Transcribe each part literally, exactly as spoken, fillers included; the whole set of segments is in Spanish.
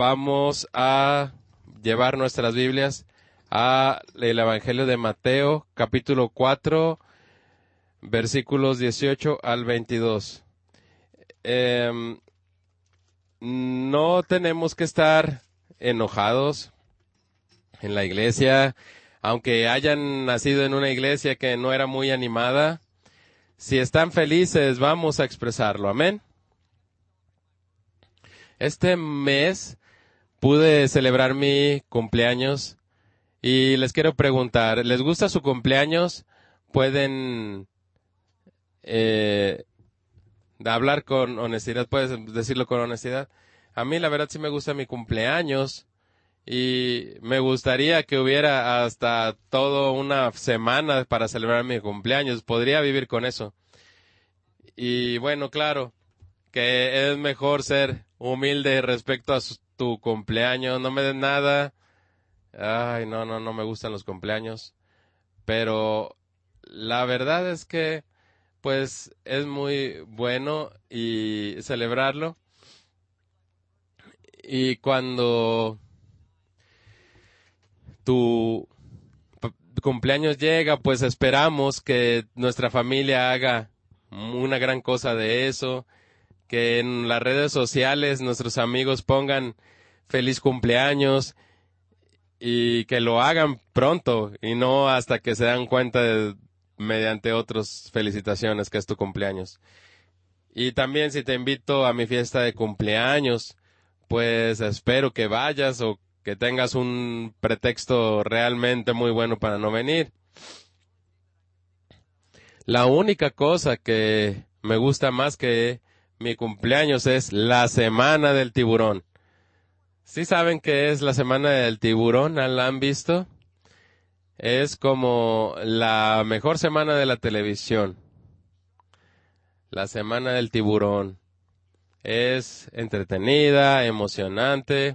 vamos a llevar nuestras Biblias a el Evangelio de Mateo, capítulo cuatro, versículos dieciocho al veintidós. Eh, no tenemos que estar enojados en la iglesia, aunque hayan nacido en una iglesia que no era muy animada. Si están felices, vamos a expresarlo. Amén. Este mes pude celebrar mi cumpleaños y les quiero preguntar, ¿les gusta su cumpleaños? ¿Pueden eh, hablar con honestidad? ¿Puedes decirlo con honestidad? A mí la verdad sí me gusta mi cumpleaños y me gustaría que hubiera hasta toda una semana para celebrar mi cumpleaños. Podría vivir con eso. Y bueno, claro, que es mejor ser humilde respecto a su, tu cumpleaños. No me den nada. Ay, no, no, no me gustan los cumpleaños. Pero la verdad es que, pues, es muy bueno y celebrarlo. Y cuando tu p- cumpleaños llega, pues esperamos que nuestra familia haga una gran cosa de eso. Que en las redes sociales nuestros amigos pongan feliz cumpleaños y que lo hagan pronto y no hasta que se dan cuenta de, mediante otras felicitaciones que es tu cumpleaños. Y también si te invito a mi fiesta de cumpleaños, pues espero que vayas o que tengas un pretexto realmente muy bueno para no venir. La única cosa que me gusta más que mi cumpleaños es la semana del tiburón. ¿Sí saben qué es la semana del tiburón? ¿La han visto? Es como la mejor semana de la televisión. La semana del tiburón. Es entretenida, emocionante.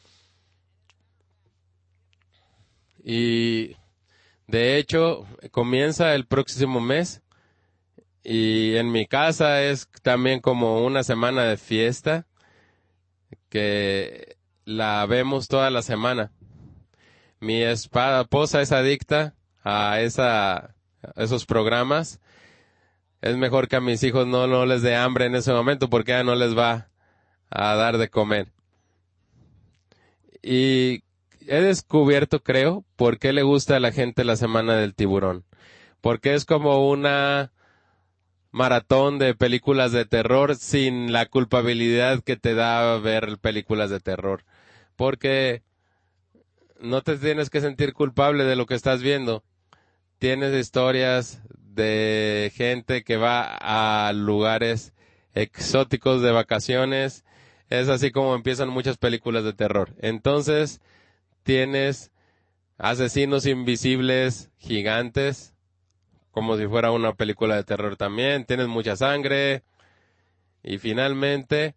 Y de hecho, comienza el próximo mes. Y en mi casa es también como una semana de fiesta que la vemos toda la semana. Mi espa- esposa es adicta a esa, a esos programas. Es mejor que a mis hijos no, no les dé hambre en ese momento porque ya no les va a dar de comer. Y he descubierto, creo, por qué le gusta a la gente la semana del tiburón. Porque es como una maratón de películas de terror sin la culpabilidad que te da ver películas de terror. Porque no te tienes que sentir culpable de lo que estás viendo. Tienes historias de gente que va a lugares exóticos de vacaciones. Es así como empiezan muchas películas de terror. Entonces, tienes asesinos invisibles gigantes, como si fuera una película de terror también. Tienes mucha sangre. Y finalmente,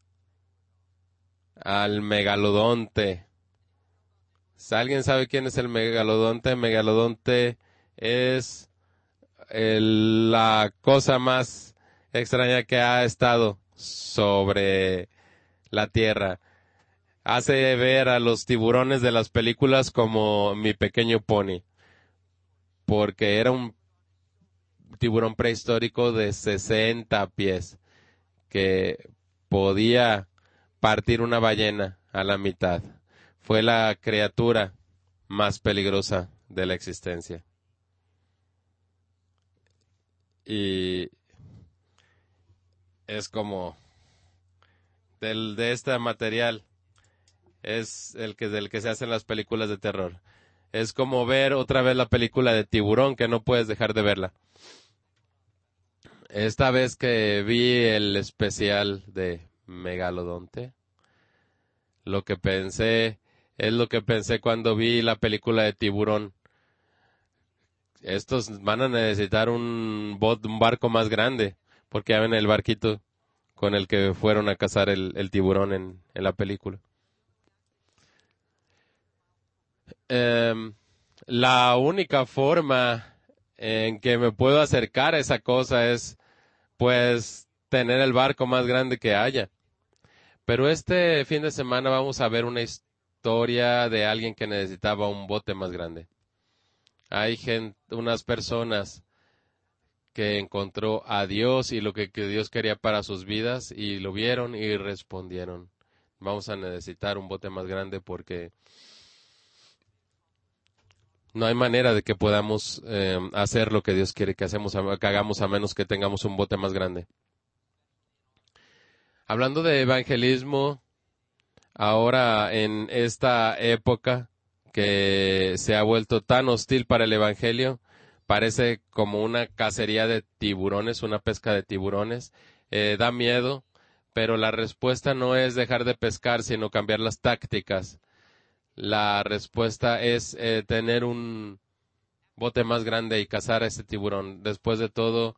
al megalodonte. ¿Alguien sabe quién es el megalodonte? Megalodonte es el- la cosa más extraña que ha estado sobre la Tierra. Hace ver a los tiburones de las películas como Mi Pequeño Pony, porque era un tiburón prehistórico de sesenta pies que podía partir una ballena a la mitad. Fue la criatura más peligrosa de la existencia. Y es como del de este material es el que del que se hacen las películas de terror. Es como ver otra vez la película de Tiburón que no puedes dejar de verla. Esta vez que vi el especial de Megalodonte, lo que pensé es lo que pensé cuando vi la película de Tiburón. Estos van a necesitar un, bot, un barco más grande, porque ya ven el barquito con el que fueron a cazar el, el tiburón en, en la película. Eh, la única forma en que me puedo acercar a esa cosa es, pues, tener el barco más grande que haya. Pero este fin de semana vamos a ver una historia de alguien que necesitaba un bote más grande. Hay gente, unas personas que encontró a Dios y lo que, que Dios quería para sus vidas y lo vieron y respondieron. Vamos a necesitar un bote más grande porque no hay manera de que podamos eh, hacer lo que Dios quiere que, hacemos, que hagamos a menos que tengamos un bote más grande. Hablando de evangelismo, ahora en esta época que se ha vuelto tan hostil para el evangelio, parece como una cacería de tiburones, una pesca de tiburones. Eh, da miedo, pero la respuesta no es dejar de pescar, sino cambiar las tácticas. La respuesta es eh, tener un bote más grande y cazar a ese tiburón. Después de todo,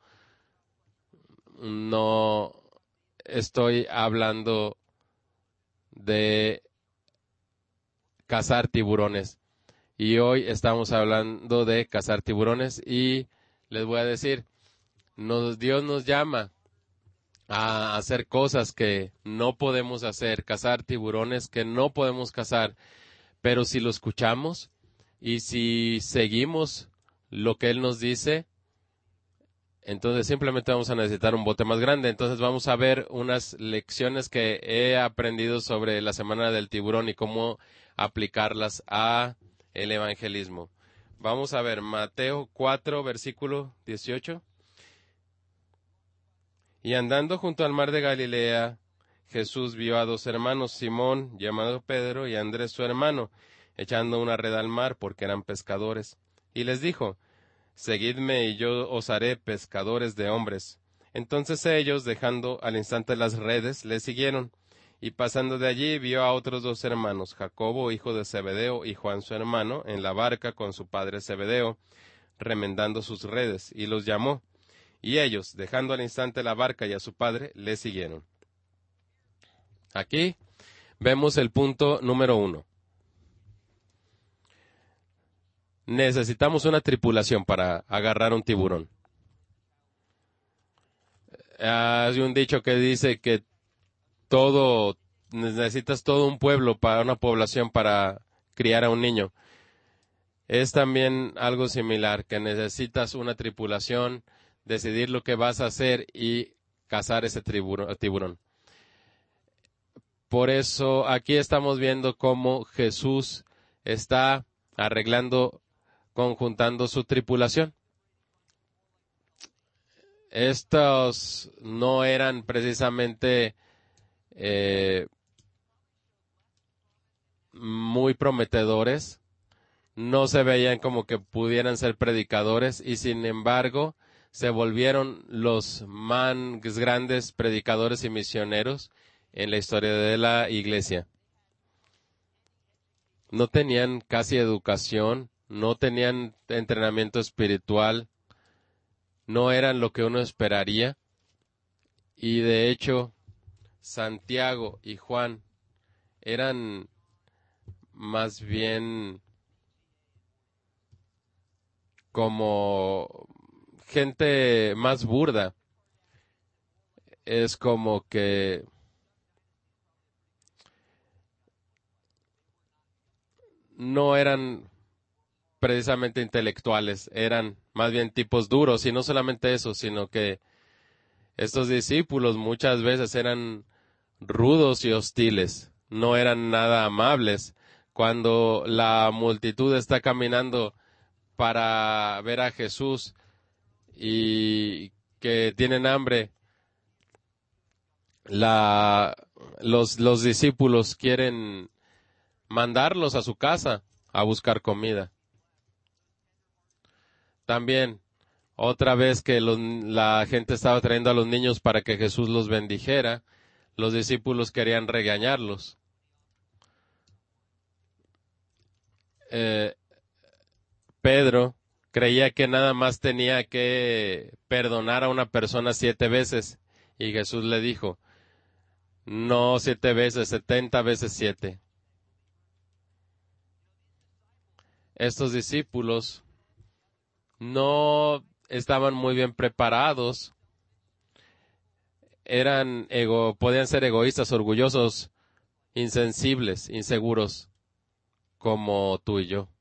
no estoy hablando de cazar tiburones. Y hoy estamos hablando de cazar tiburones y les voy a decir, nos, Dios nos llama a hacer cosas que no podemos hacer, cazar tiburones que no podemos cazar, pero si lo escuchamos y si seguimos lo que Él nos dice, entonces simplemente vamos a necesitar un bote más grande. Entonces vamos a ver unas lecciones que he aprendido sobre la semana del tiburón y cómo aplicarlas a el evangelismo. Vamos a ver Mateo cuatro, versículo dieciocho. Y andando junto al mar de Galilea, Jesús vio a dos hermanos, Simón, llamado Pedro, y Andrés su hermano, echando una red al mar porque eran pescadores. Y les dijo, Seguidme y yo os haré pescadores de hombres. Entonces ellos, dejando al instante las redes, le siguieron. Y pasando de allí vio a otros dos hermanos, Jacobo, hijo de Zebedeo, y Juan su hermano, en la barca con su padre Zebedeo, remendando sus redes, y los llamó. Y ellos, dejando al instante la barca y a su padre, le siguieron. Aquí vemos el punto número uno. Necesitamos una tripulación para agarrar un tiburón. Hay un dicho que dice que todo, necesitas todo un pueblo para una población para criar a un niño. Es también algo similar, que necesitas una tripulación, decidir lo que vas a hacer y cazar ese tiburón. Por eso aquí estamos viendo cómo Jesús está arreglando, conjuntando su tripulación. Estos no eran precisamente eh, muy prometedores, no se veían como que pudieran ser predicadores y sin embargo se volvieron los más grandes predicadores y misioneros en la historia de la iglesia. No tenían casi educación, no tenían entrenamiento espiritual, no eran lo que uno esperaría y de hecho Santiago y Juan eran más bien como gente más burda. Es como que no eran precisamente intelectuales, eran más bien tipos duros, y no solamente eso, sino que estos discípulos muchas veces eran rudos y hostiles, no eran nada amables. Cuando la multitud está caminando para ver a Jesús y que tienen hambre, la, los, los discípulos quieren mandarlos a su casa a buscar comida. También, otra vez que los, la gente estaba trayendo a los niños para que Jesús los bendijera, los discípulos querían regañarlos. Eh, Pedro creía que nada más tenía que perdonar a una persona siete veces y Jesús le dijo, no siete veces, setenta veces siete. Estos discípulos no estaban muy bien preparados eran ego, podían ser egoístas, orgullosos, insensibles, inseguros, como tú y yo.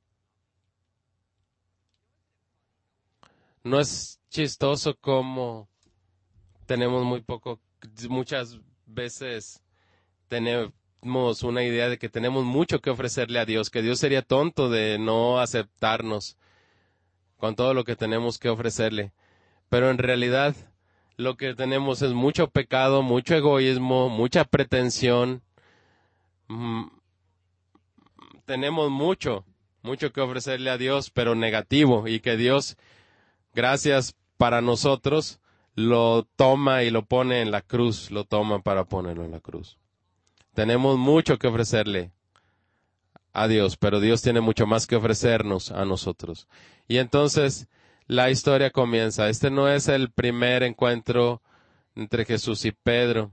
No es chistoso como tenemos muy poco, muchas veces tenemos una idea de que tenemos mucho que ofrecerle a Dios, que Dios sería tonto de no aceptarnos con todo lo que tenemos que ofrecerle. Pero en realidad lo que tenemos es mucho pecado, mucho egoísmo, mucha pretensión. Mm, tenemos mucho, mucho que ofrecerle a Dios, pero negativo, y que Dios, gracias para nosotros, lo toma y lo pone en la cruz, lo toma para ponerlo en la cruz. Tenemos mucho que ofrecerle a Dios, pero Dios tiene mucho más que ofrecernos a nosotros. Y entonces la historia comienza. Este no es el primer encuentro entre Jesús y Pedro.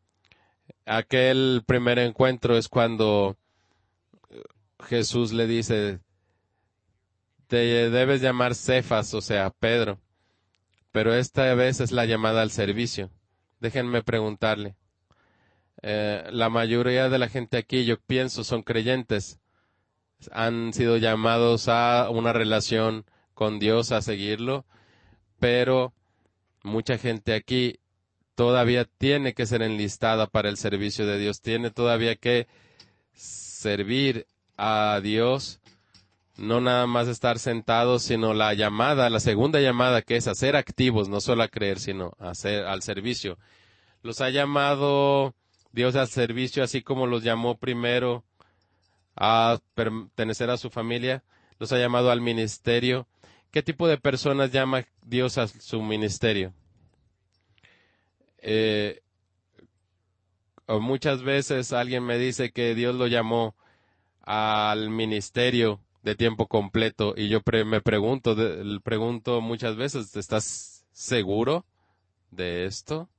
Aquel primer encuentro es cuando Jesús le dice, te debes llamar Cefas, o sea, Pedro, pero esta vez es la llamada al servicio. Déjenme preguntarle, eh, la mayoría de la gente aquí, yo pienso, son creyentes, han sido llamados a una relación con Dios, a seguirlo, pero mucha gente aquí todavía tiene que ser enlistada para el servicio de Dios, tiene todavía que servir a Dios, no nada más estar sentados, sino la llamada, la segunda llamada, que es a ser activos, no solo a creer, sino a ser al servicio. Los ha llamado Dios al servicio, así como los llamó primero a pertenecer a su familia, los ha llamado al ministerio. ¿Qué tipo de personas llama Dios a su ministerio? Eh, o muchas veces alguien me dice que Dios lo llamó al ministerio de tiempo completo y yo pre me pregunto, de, pregunto muchas veces, ¿estás seguro de esto?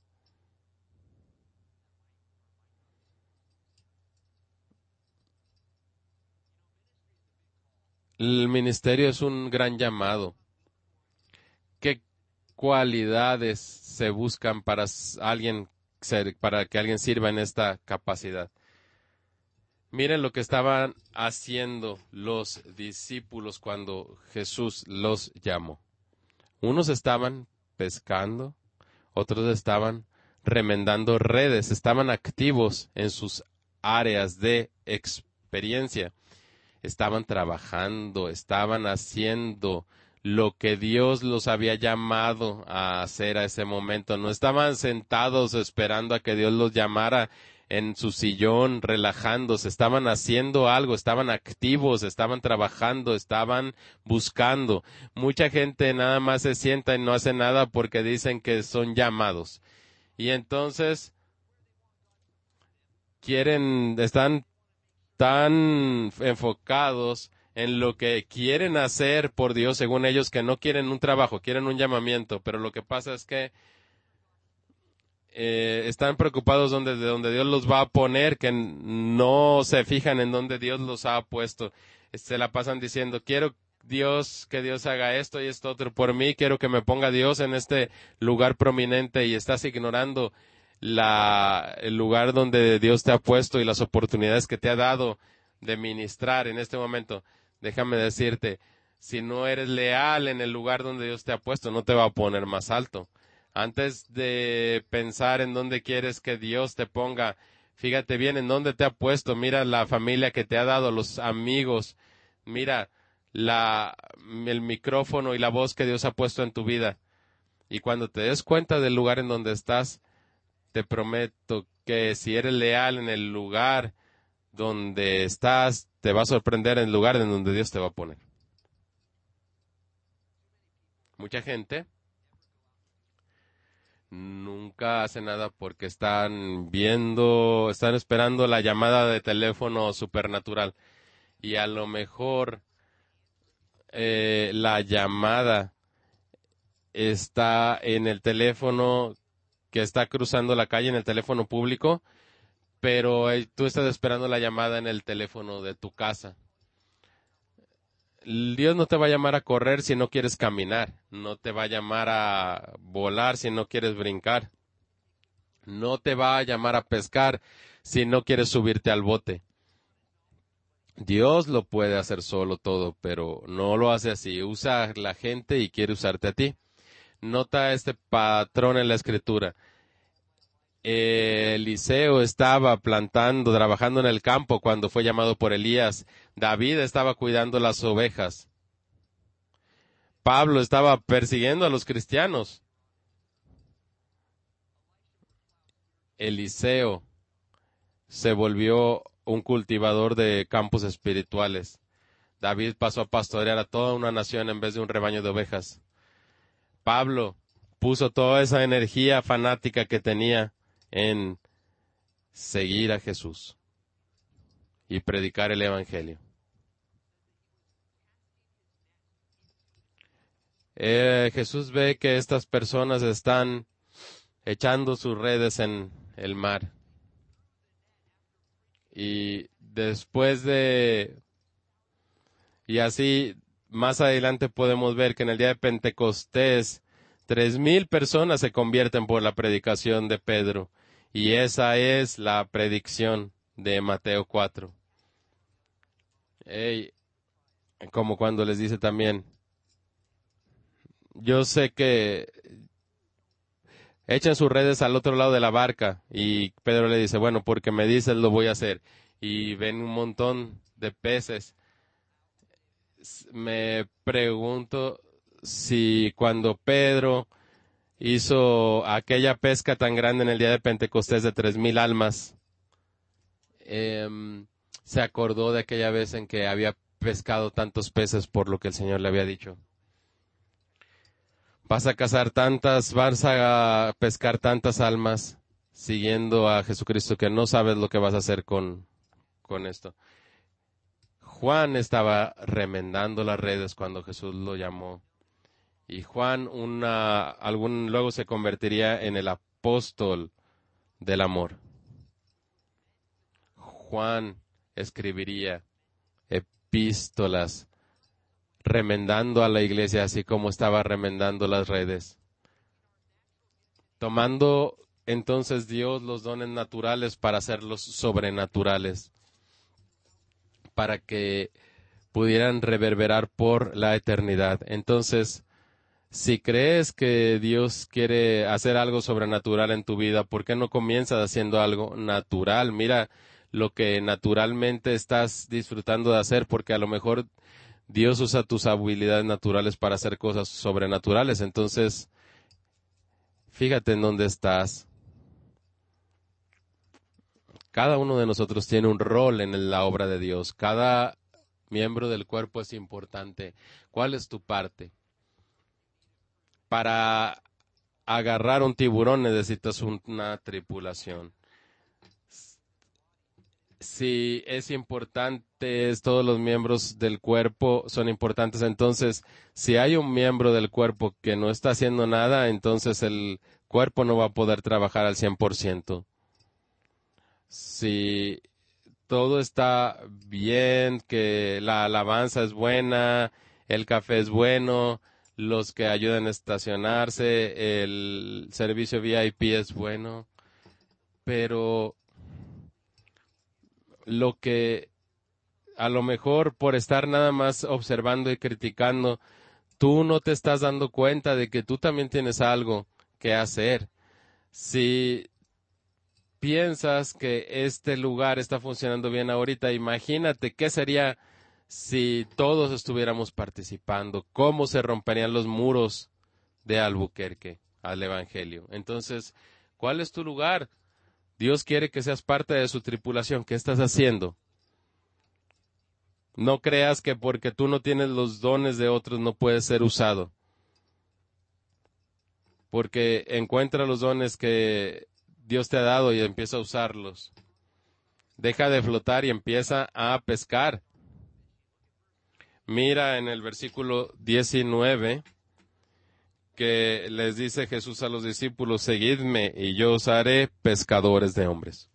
El ministerio es un gran llamado. ¿Qué cualidades se buscan para alguien ser, para que alguien sirva en esta capacidad? Miren lo que estaban haciendo los discípulos cuando Jesús los llamó. Unos estaban pescando, otros estaban remendando redes, estaban activos en sus áreas de experiencia, estaban trabajando, estaban haciendo lo que Dios los había llamado a hacer a ese momento. No estaban sentados esperando a que Dios los llamara en su sillón, relajándose, estaban haciendo algo, estaban activos, estaban trabajando, estaban buscando. Mucha gente nada más se sienta y no hace nada porque dicen que son llamados. Y entonces quieren, están tan enfocados en lo que quieren hacer por Dios, según ellos, que no quieren un trabajo, quieren un llamamiento, pero lo que pasa es que eh, están preocupados donde, de donde Dios los va a poner, que no se fijan en donde Dios los ha puesto. Se la pasan diciendo, quiero Dios, que Dios haga esto y esto otro por mí, quiero que me ponga Dios en este lugar prominente, y estás ignorando la, el lugar donde Dios te ha puesto y las oportunidades que te ha dado de ministrar en este momento. Déjame decirte, si no eres leal en el lugar donde Dios te ha puesto, no te va a poner más alto. Antes de pensar en dónde quieres que Dios te ponga, fíjate bien en dónde te ha puesto. Mira la familia que te ha dado, los amigos. Mira la, el micrófono y la voz que Dios ha puesto en tu vida. Y cuando te des cuenta del lugar en donde estás, te prometo que si eres leal en el lugar donde estás, te va a sorprender en el lugar en donde Dios te va a poner. Mucha gente nunca hace nada porque están viendo, están esperando la llamada de teléfono supernatural. Y a lo mejor eh, la llamada está en el teléfono que está cruzando la calle, en el teléfono público, pero eh, tú estás esperando la llamada en el teléfono de tu casa. Dios no te va a llamar a correr si no quieres caminar, no te va a llamar a volar si no quieres brincar. no te va a llamar a pescar si no quieres subirte al bote. Dios lo puede hacer solo todo, pero no lo hace así. Usa a la gente y quiere usarte a ti. Nota este patrón en la Escritura. Eliseo estaba plantando, trabajando en el campo cuando fue llamado por Elías. David estaba cuidando las ovejas. Pablo estaba persiguiendo a los cristianos. Eliseo se volvió un cultivador de campos espirituales. David pasó a pastorear a toda una nación en vez de un rebaño de ovejas. Pablo puso toda esa energía fanática que tenía en seguir a Jesús y predicar el Evangelio. Eh, Jesús ve que estas personas están echando sus redes en el mar. Y después de... Y así, más adelante podemos ver que en el día de Pentecostés, tres mil personas se convierten por la predicación de Pedro. Y esa es la predicción de Mateo cuatro. Hey, como cuando les dice también, yo sé que echen sus redes al otro lado de la barca. Y Pedro le dice, bueno, porque me dices lo voy a hacer. Y ven un montón de peces. Me pregunto si cuando Pedro hizo aquella pesca tan grande en el día de Pentecostés de tres mil almas, eh, se acordó de aquella vez en que había pescado tantos peces por lo que el Señor le había dicho. Vas a cazar tantas, vas a pescar tantas almas siguiendo a Jesucristo que no sabes lo que vas a hacer con, con esto. Juan estaba remendando las redes cuando Jesús lo llamó. Y Juan una, algún, luego se convertiría en el apóstol del amor. Juan escribiría epístolas remendando a la iglesia así como estaba remendando las redes. Tomando entonces Dios los dones naturales para hacerlos sobrenaturales, para que pudieran reverberar por la eternidad. Entonces, si crees que Dios quiere hacer algo sobrenatural en tu vida, ¿por qué no comienzas haciendo algo natural? Mira lo que naturalmente estás disfrutando de hacer, porque a lo mejor Dios usa tus habilidades naturales para hacer cosas sobrenaturales. Entonces, fíjate en dónde estás. Cada uno de nosotros tiene un rol en la obra de Dios. Cada miembro del cuerpo es importante. ¿Cuál es tu parte? Para agarrar un tiburón necesitas una tripulación. Si es importante, todos los miembros del cuerpo son importantes. Entonces, si hay un miembro del cuerpo que no está haciendo nada, entonces el cuerpo no va a poder trabajar al cien por ciento. Si todo está bien, que la alabanza es buena, el café es bueno, los que ayudan a estacionarse, el servicio V I P es bueno, pero lo que a lo mejor por estar nada más observando y criticando, tú no te estás dando cuenta de que tú también tienes algo que hacer. Si piensas que este lugar está funcionando bien ahorita, imagínate qué sería si todos estuviéramos participando, cómo se romperían los muros de Albuquerque al Evangelio. Entonces, ¿cuál es tu lugar? Dios quiere que seas parte de su tripulación. ¿Qué estás haciendo? No creas que porque tú no tienes los dones de otros no puedes ser usado. Porque encuentra los dones que Dios te ha dado y empieza a usarlos. Deja de flotar y empieza a pescar. Mira en el versículo diecinueve que les dice Jesús a los discípulos, seguidme y yo os haré pescadores de hombres.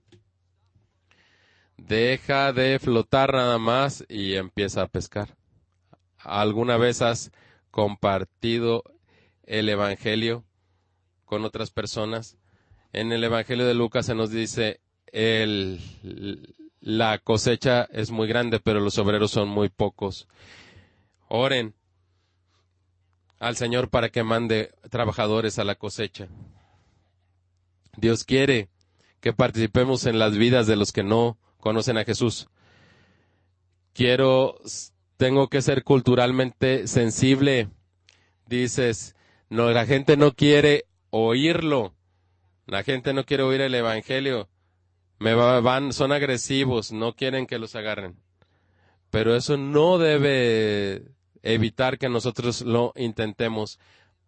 Deja de flotar nada más y empieza a pescar. ¿Alguna vez has compartido el Evangelio con otras personas? En el Evangelio de Lucas se nos dice, el, la cosecha es muy grande, pero los obreros son muy pocos. Oren al Señor para que mande trabajadores a la cosecha. Dios quiere que participemos en las vidas de los que no conocen a Jesús. Quiero, tengo que ser culturalmente sensible. Dices, no, la gente no quiere oírlo. La gente no quiere oír el Evangelio. Me va- van, son agresivos, no quieren que los agarren. Pero eso no debe evitar que nosotros lo intentemos.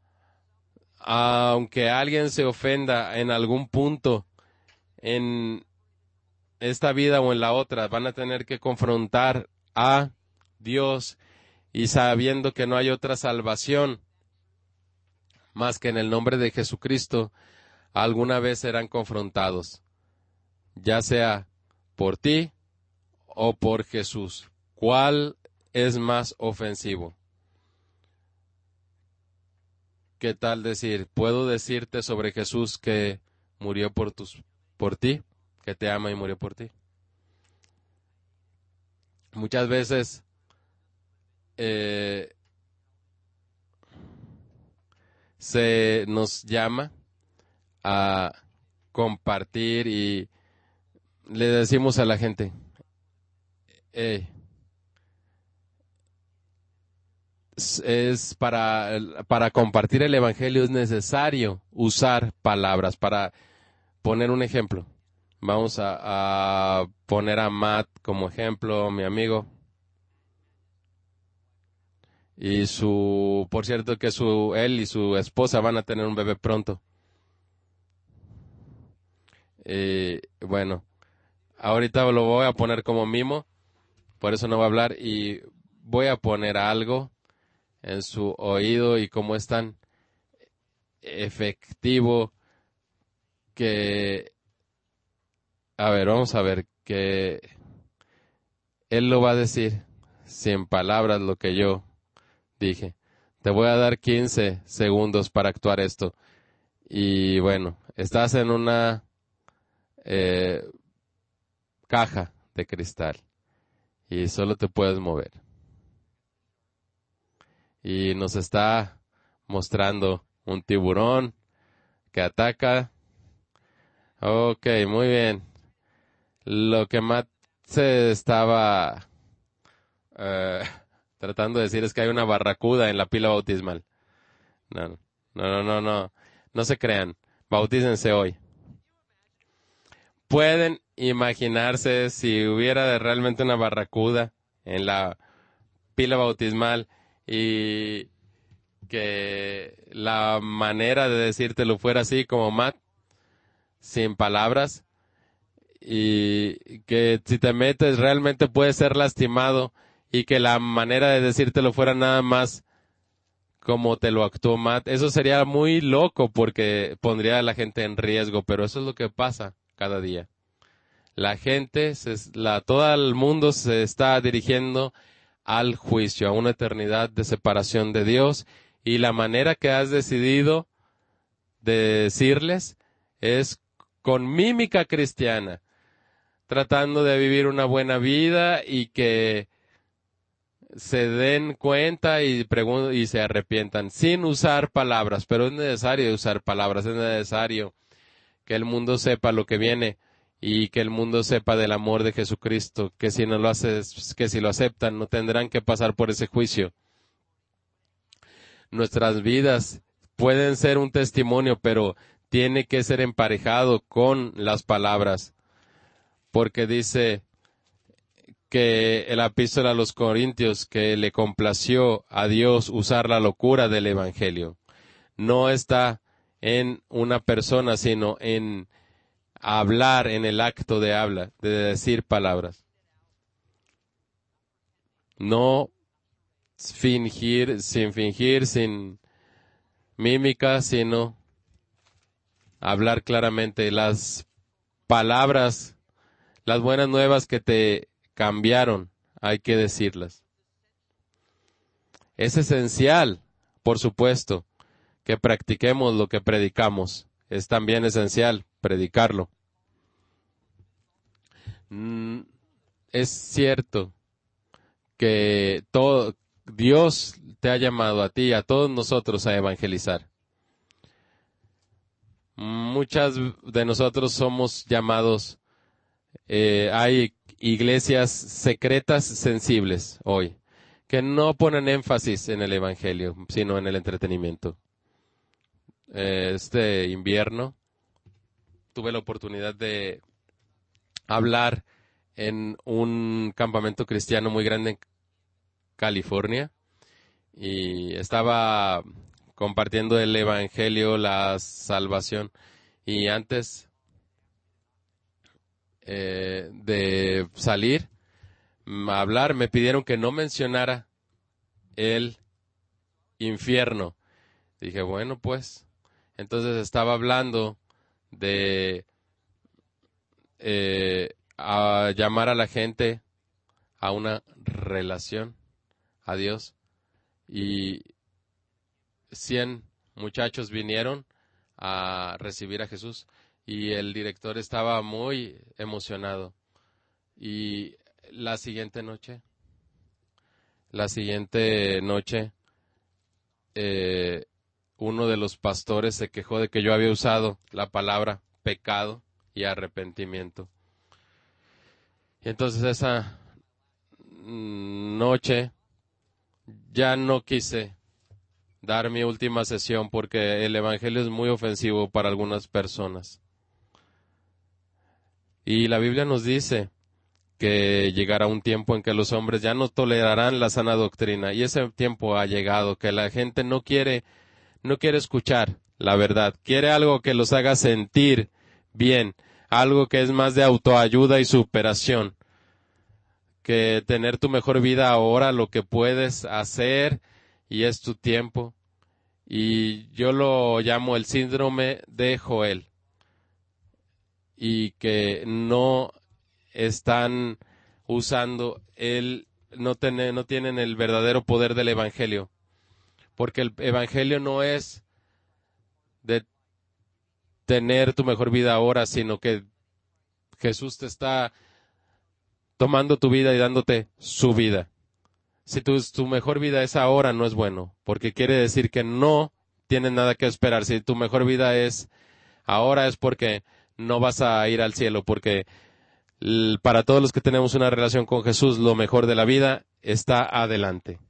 Aunque alguien se ofenda en algún punto, en esta vida o en la otra, van a tener que confrontar a Dios y sabiendo que no hay otra salvación más que en el nombre de Jesucristo, alguna vez serán confrontados, ya sea por ti o por Jesús. ¿Cuál es más ofensivo? ¿Qué tal decir? ¿Puedo decirte sobre Jesús que murió por tus, por ti, que te ama y murió por ti? Muchas veces eh, se nos llama a compartir y le decimos a la gente, hey, es, es para, para compartir el Evangelio es necesario usar palabras. Para poner un ejemplo, vamos a, a poner a Matt como ejemplo, mi amigo. Y su, por cierto que su, él y su esposa van a tener un bebé pronto. Y bueno, ahorita lo voy a poner como mimo, por eso no voy a hablar y voy a poner algo en su oído y como es tan efectivo que, a ver, vamos a ver, que él lo va a decir sin palabras lo que yo dije. Te voy a dar quince segundos para actuar esto. Y bueno, estás en una eh, caja de cristal y solo te puedes mover. Y nos está mostrando un tiburón que ataca. Ok, muy bien. Lo que Matt se estaba eh, tratando de decir es que hay una barracuda en la pila bautismal. No, no, no, no, no. No se crean. Bautícense hoy. Pueden imaginarse si hubiera realmente una barracuda en la pila bautismal y que la manera de decírtelo fuera así como Matt, sin palabras, y que si te metes realmente puedes ser lastimado y que la manera de decírtelo fuera nada más como te lo actuó Matt. Eso sería muy loco porque pondría a la gente en riesgo, pero eso es lo que pasa cada día. La gente, se, la, todo el mundo se está dirigiendo al juicio, a una eternidad de separación de Dios, y la manera que has decidido de decirles es con mímica cristiana, tratando de vivir una buena vida y que se den cuenta y, pregun- y se arrepientan sin usar palabras, pero es necesario usar palabras, es necesario que el mundo sepa lo que viene y que el mundo sepa del amor de Jesucristo, que si no lo haces, que si lo aceptan no tendrán que pasar por ese juicio. Nuestras vidas pueden ser un testimonio, pero tiene que ser emparejado con las palabras, porque dice que el epístola a los Corintios que le complació a Dios usar la locura del Evangelio. No está en una persona, sino en hablar, en el acto de habla, de decir palabras. No fingir, sin fingir, sin mímica, sino hablar claramente. Las palabras, las buenas nuevas que te cambiaron, hay que decirlas. Es esencial, por supuesto, que practiquemos lo que predicamos. Es también esencial, predicarlo. Mm, es cierto que todo, Dios te ha llamado a ti, a todos nosotros, a evangelizar. Muchas de nosotros somos llamados, eh, hay iglesias secretas sensibles hoy, que no ponen énfasis en el evangelio, sino en el entretenimiento. Eh, este invierno tuve la oportunidad de hablar en un campamento cristiano muy grande en California y estaba compartiendo el evangelio, la salvación, y antes eh, de salir a hablar me pidieron que no mencionara el infierno. Dije, bueno, pues, entonces estaba hablando de eh, a llamar a la gente a una relación a Dios, y cien muchachos vinieron a recibir a Jesús y el director estaba muy emocionado. Y la siguiente noche, la siguiente noche, eh, uno de los pastores se quejó de que yo había usado la palabra pecado y arrepentimiento. Y entonces esa noche ya no quise dar mi última sesión porque el evangelio es muy ofensivo para algunas personas. Y la Biblia nos dice que llegará un tiempo en que los hombres ya no tolerarán la sana doctrina, y ese tiempo ha llegado, que la gente no quiere no quiere escuchar la verdad, quiere algo que los haga sentir bien, algo que es más de autoayuda y superación, que tener tu mejor vida ahora, lo que puedes hacer y es tu tiempo. Y yo lo llamo el síndrome de Joel, y que no están usando el, no, ten, no tienen el verdadero poder del evangelio, porque el evangelio no es de tener tu mejor vida ahora, sino que Jesús te está tomando tu vida y dándote su vida. Si tu, tu mejor vida es ahora, no es bueno, porque quiere decir que no tienes nada que esperar. Si tu mejor vida es ahora, es porque no vas a ir al cielo, porque para todos los que tenemos una relación con Jesús, lo mejor de la vida está adelante.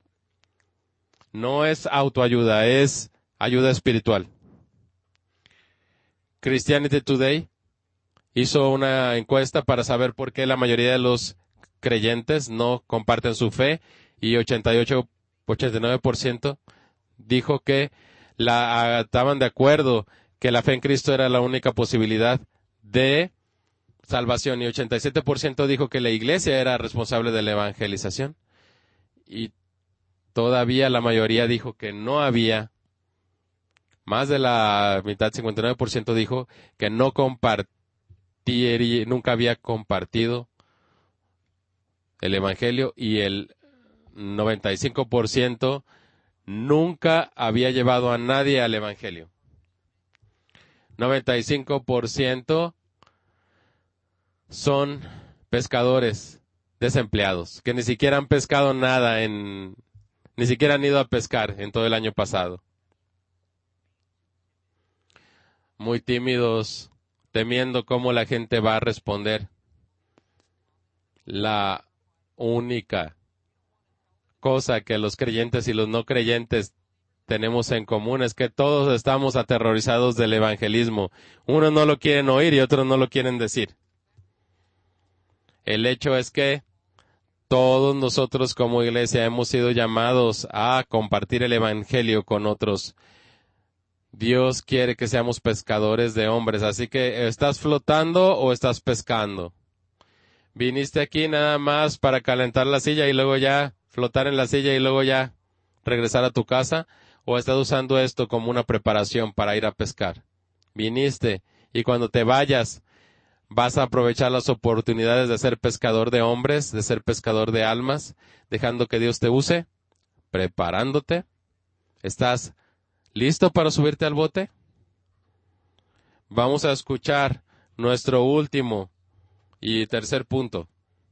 No es autoayuda, es ayuda espiritual. Christianity Today hizo una encuesta para saber por qué la mayoría de los creyentes no comparten su fe, y ochenta y ocho, ochenta y nueve por ciento dijo que la, estaban de acuerdo que la fe en Cristo era la única posibilidad de salvación, y ochenta y siete por ciento dijo que la iglesia era responsable de la evangelización, y todavía la mayoría dijo que no había, más de la mitad, cincuenta y nueve por ciento dijo que no compartía, nunca había compartido el evangelio, y el noventa y cinco por ciento nunca había llevado a nadie al evangelio. noventa y cinco por ciento son pescadores desempleados, que ni siquiera han pescado nada en, ni siquiera han ido a pescar en todo el año pasado. Muy tímidos, temiendo cómo la gente va a responder. La única cosa que los creyentes y los no creyentes tenemos en común es que todos estamos aterrorizados del evangelismo. Unos no lo quieren oír y otros no lo quieren decir. El hecho es que todos nosotros como iglesia hemos sido llamados a compartir el evangelio con otros. Dios quiere que seamos pescadores de hombres, así que ¿estás flotando o estás pescando? ¿Viniste aquí nada más para calentar la silla y luego ya flotar en la silla y luego ya regresar a tu casa? ¿O estás usando esto como una preparación para ir a pescar? Viniste y cuando te vayas vas a aprovechar las oportunidades de ser pescador de hombres, de ser pescador de almas, dejando que Dios te use, preparándote. ¿Estás listo para subirte al bote? vamos a escuchar nuestro último y tercer punto.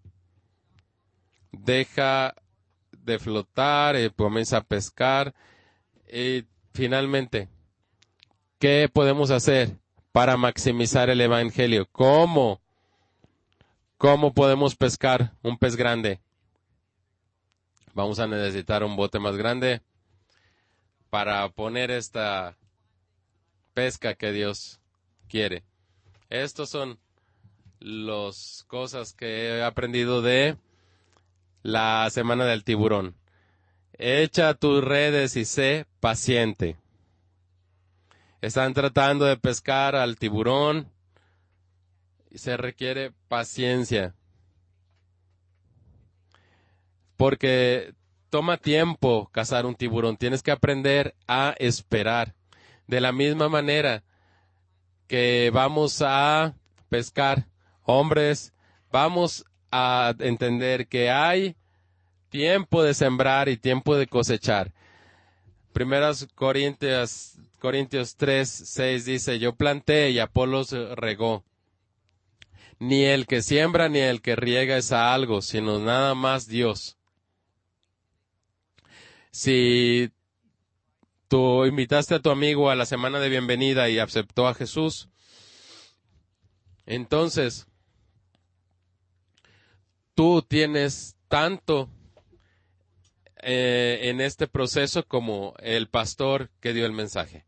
Deja de flotar, y comienza a pescar. Y finalmente, ¿qué podemos hacer para maximizar el evangelio? ¿Cómo? ¿Cómo podemos pescar un pez grande? Vamos a necesitar un bote más grande para poner esta pesca que Dios quiere. Estos son las cosas que he aprendido de la semana del tiburón. Echa tus redes y sé paciente. Están tratando de pescar al tiburón y se requiere paciencia. Porque toma tiempo cazar un tiburón. Tienes que aprender a esperar. De la misma manera que vamos a pescar, hombres, vamos a entender que hay tiempo de sembrar y tiempo de cosechar. Primeras Corintios, Corintios tres, seis dice, yo planté y Apolos regó. Ni el que siembra ni el que riega es a algo, sino nada más Dios. Si tú invitaste a tu amigo a la semana de bienvenida y aceptó a Jesús, entonces tú tienes tanto eh, en este proceso como el pastor que dio el mensaje.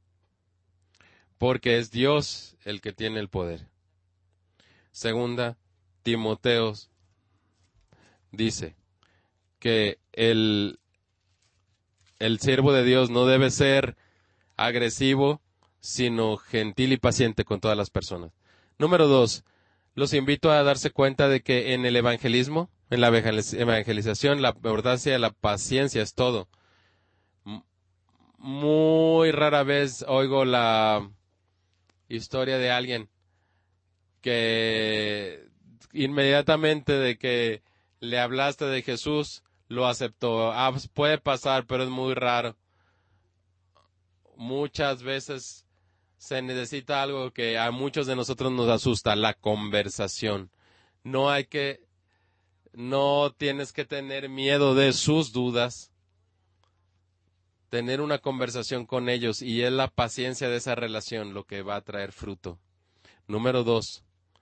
Porque es Dios el que tiene el poder. Segunda, Timoteos dice que el El siervo de Dios no debe ser agresivo, sino gentil y paciente con todas las personas. Número dos, los invito a darse cuenta de que en el evangelismo, en la evangelización, la importancia de la paciencia es todo. Muy rara vez oigo la historia de alguien que inmediatamente de que le hablaste de Jesús, lo aceptó. Ah, pues puede pasar, pero es muy raro. Muchas veces se necesita algo que a muchos de nosotros nos asusta, la conversación. No hay que, no tienes que tener miedo de sus dudas. Tener una conversación con ellos y es la paciencia de esa relación lo que va a traer fruto. Número dos,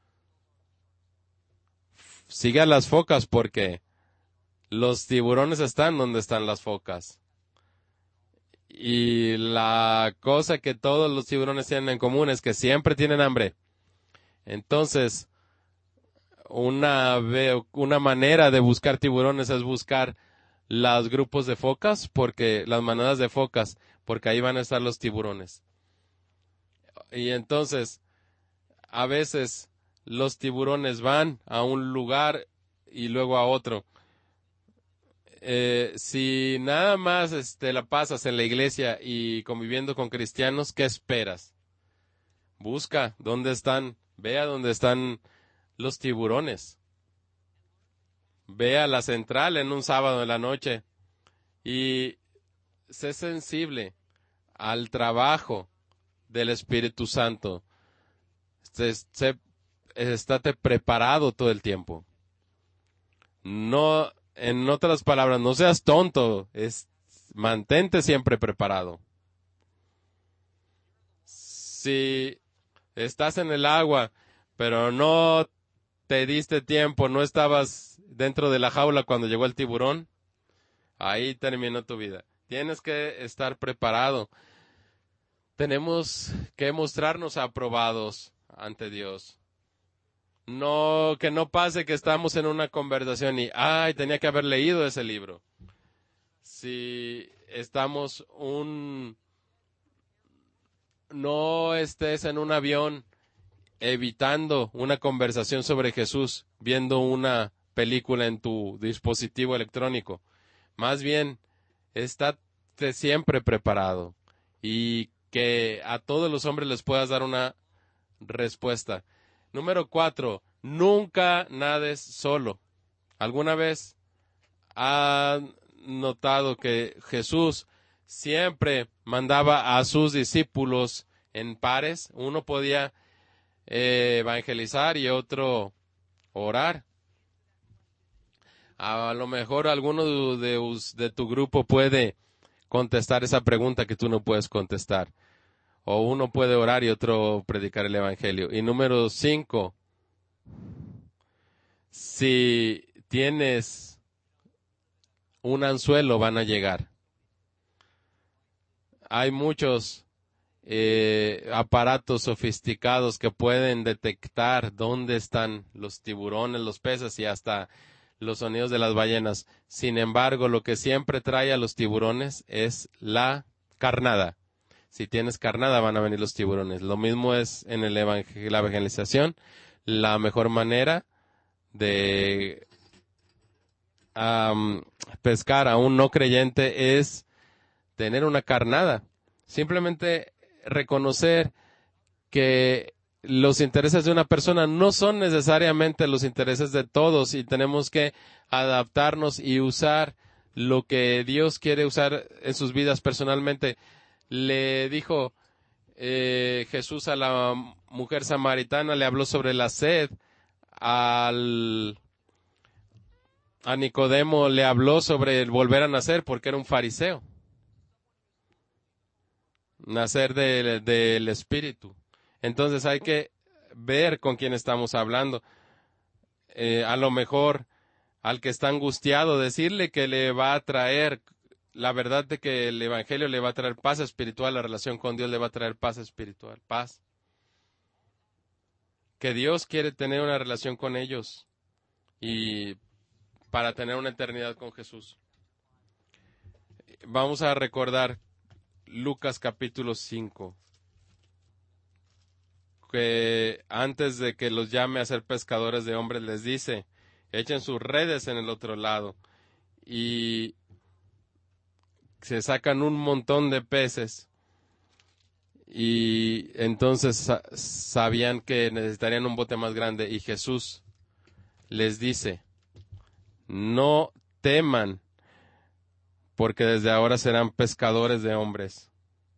sigue a las focas porque los tiburones están donde están las focas. Y la cosa que todos los tiburones tienen en común es que siempre tienen hambre. Entonces, una, una manera de buscar tiburones es buscar los grupos de focas, porque las manadas de focas, porque ahí van a estar los tiburones. Y entonces, a veces los tiburones van a un lugar y luego a otro. Eh, si nada más este, la pasas en la iglesia y conviviendo con cristianos, ¿qué esperas? Busca dónde están, vea dónde están los tiburones. Ve a la central en un sábado en la noche y sé sensible al trabajo del Espíritu Santo. Sé, sé, estate preparado todo el tiempo. No, en otras palabras, no seas tonto, es, mantente siempre preparado. Si estás en el agua, pero no te diste tiempo, no estabas dentro de la jaula cuando llegó el tiburón, ahí terminó tu vida. Tienes que estar preparado. Tenemos que mostrarnos aprobados ante Dios. No, que no pase que estamos en una conversación y, ay, tenía que haber leído ese libro. Si estamos un, no estés en un avión evitando una conversación sobre Jesús, viendo una película en tu dispositivo electrónico. Más bien, estate siempre preparado y que a todos los hombres les puedas dar una respuesta. Número cuatro, nunca nades solo. ¿Alguna vez han notado que Jesús siempre mandaba a sus discípulos en pares. Uno podía eh, evangelizar y otro orar. A lo mejor alguno de, de, de tu grupo puede contestar esa pregunta que tú no puedes contestar. O uno puede orar y otro predicar el evangelio. Y número cinco, si tienes un anzuelo, van a llegar. Hay muchos eh, aparatos sofisticados que pueden detectar dónde están los tiburones, los peces y hasta los sonidos de las ballenas. Sin embargo, lo que siempre trae a los tiburones es la carnada. Si tienes carnada, van a venir los tiburones. Lo mismo es en el evangel- la evangelización. La mejor manera de um, pescar a un no creyente es tener una carnada. Simplemente reconocer que los intereses de una persona no son necesariamente los intereses de todos y tenemos que adaptarnos y usar lo que Dios quiere usar en sus vidas personalmente. Le dijo eh, Jesús a la mujer samaritana, le habló sobre la sed. Al, a Nicodemo le habló sobre el volver a nacer porque era un fariseo. Nacer del, del Espíritu. Entonces hay que ver con quién estamos hablando. Eh, a lo mejor al que está angustiado, decirle que le va a traer la verdad de que el Evangelio le va a traer paz espiritual, la relación con Dios le va a traer paz espiritual, paz. Que Dios quiere tener una relación con ellos y para tener una eternidad con Jesús. Vamos a recordar Lucas capítulo cinco. Que antes de que los llame a ser pescadores de hombres les dice, echen sus redes en el otro lado y se sacan un montón de peces y entonces sa- sabían que necesitarían un bote más grande y Jesús les dice, no teman porque desde ahora serán pescadores de hombres.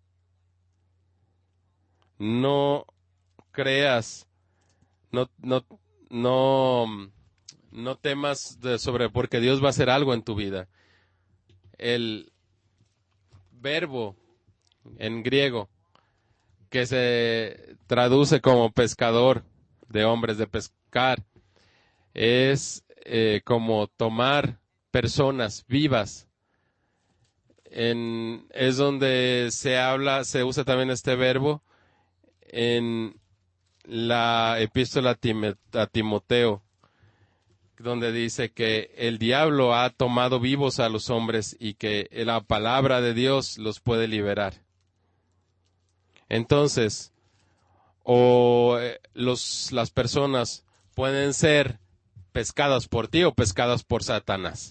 No creas, no, no, no, no temas de sobre porque Dios va a hacer algo en tu vida. El verbo en griego que se traduce como pescador de hombres, de pescar, es eh, como tomar personas vivas. En, es donde se habla, se usa también este verbo en la epístola a, Time, a Timoteo, donde dice que el diablo ha tomado vivos a los hombres y que la palabra de Dios los puede liberar. Entonces, o eh, los, las personas pueden ser pescadas por ti o pescadas por Satanás.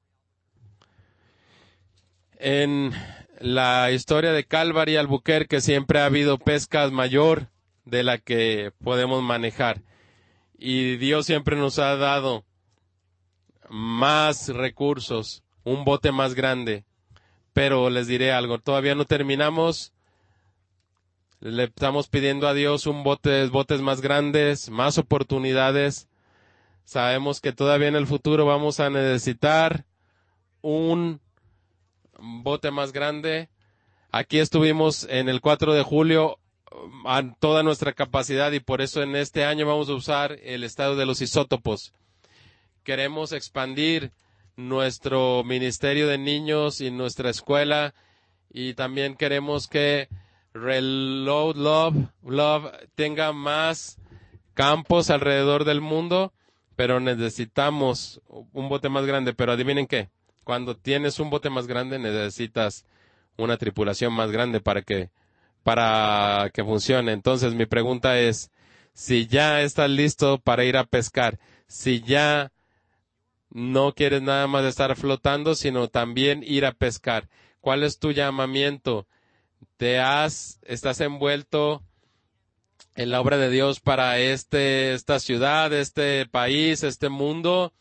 En la historia de Calvary Albuquerque siempre ha habido pesca mayor de la que podemos manejar. Y Dios siempre nos ha dado más recursos, un bote más grande. Pero les diré algo, todavía no terminamos. Le estamos pidiendo a Dios un bote, botes más grandes, más oportunidades. Sabemos que todavía en el futuro vamos a necesitar un bote más grande. Aquí estuvimos en el cuatro de julio a toda nuestra capacidad y por eso en este año vamos a usar el estado de los isótopos. Queremos expandir nuestro ministerio de niños y nuestra escuela y también queremos que Reload Love, Love tenga más campos alrededor del mundo, pero necesitamos un bote más grande. Pero adivinen qué, cuando tienes un bote más grande necesitas una tripulación más grande para que para que funcione. Entonces mi pregunta es, si ya estás listo para ir a pescar, si ya no quieres nada más estar flotando, sino también ir a pescar, ¿cuál es tu llamamiento? ¿Te has, estás envuelto en la obra de Dios para este, esta ciudad, este país, este mundo?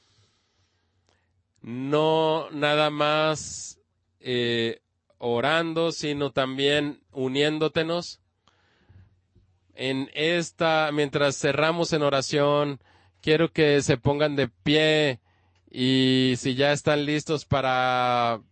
No nada más eh, orando, sino también uniéndotenos. en esta, mientras cerramos en oración, quiero que se pongan de pie y si ya están listos para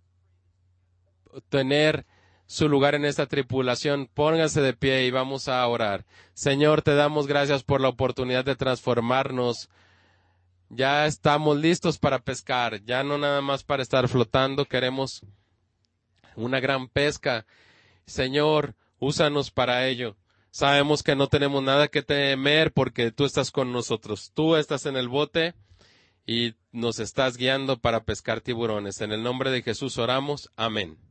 tener su lugar en esta tripulación, pónganse de pie y vamos a orar. Señor, te damos gracias por la oportunidad de transformarnos. Ya estamos listos para pescar, ya no nada más para estar flotando, queremos una gran pesca. Señor, úsanos para ello. Sabemos que no tenemos nada que temer porque tú estás con nosotros. Tú estás en el bote y nos estás guiando para pescar tiburones. En el nombre de Jesús oramos. Amén.